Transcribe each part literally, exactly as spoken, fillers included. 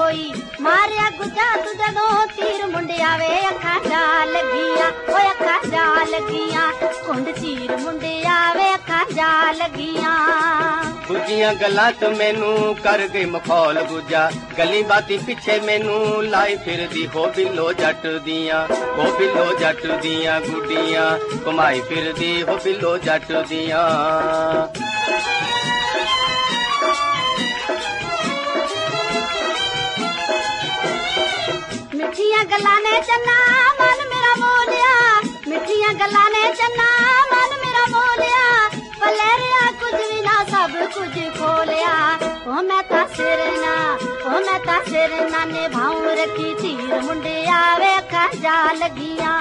कोई मारिया गुजा तू जदों तीर मुंडिया वे अखा जा लगिया ओ अखा जा लगिया कुंड चीर मुंडिया वे अखा जा लगिया गुजिया गल्लां च मैनू कर गई मखौल गुजा गली बाती पिछे मैनू लाई फिर दी हो बिलो जट दियां हो बिलो जट दियां गुडियां घुमाई फिर दी हो बिलो जट दियां मिठियां गल्लां ने चन्ना मन मेरा बोलिया मिठियां गल्लां ने चन्ना मन मेरा बोलिया पलेरिया कुछ भी ना सब कुछ खोलिया ओ मैं ता सिर ना ओ मैं ता सिर ना निभाऊं रखी तीर मुंडिया वे अखा जा लगिया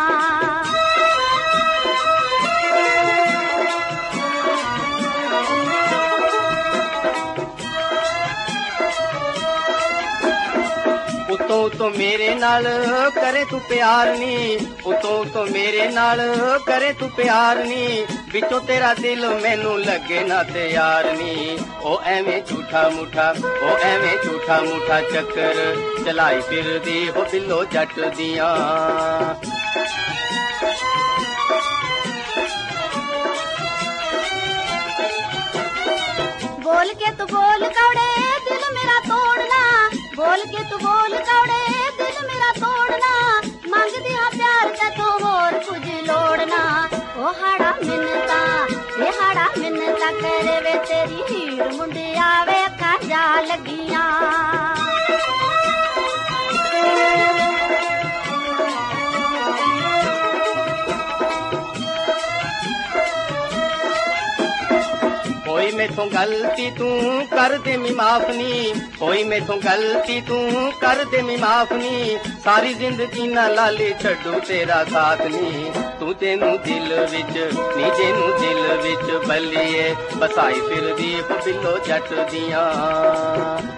उतो उतो मेरे नाल करे तू प्यार नी उतो उतो मेरे नाल करे तू प्यार नी बिचों तेरा दिल मैनू लगे ना तैयार नी ओ एवें झूठा मुठा ओ एवें झूठा मुठा चक्कर चलाई फिर दी हो बिलो जट दियां बोल के तू बोल कौड़े दिल मेरा तोड़ना बोल के तू बोल कौड़े दिल मेरा तोड़ना मंगदी हाँ प्यार ते तो होर कुछ लोड़ना ओ हाड़ा मिन्नता ये हाड़ा मिन्नता करे वे तेरी हीर मुंडिया वे अखा जा लगिया कोई मैथों गलती तू कर दे मी माफ नी कोई मैथों गलती तू कर दे मी माफ नी सारी जिंदगी ना लाले छड्डू तेरा साथ नी तू तेनू दिल विच नी जेनू दिल विच बलिए बसाई फिर दी बिलो जट दियां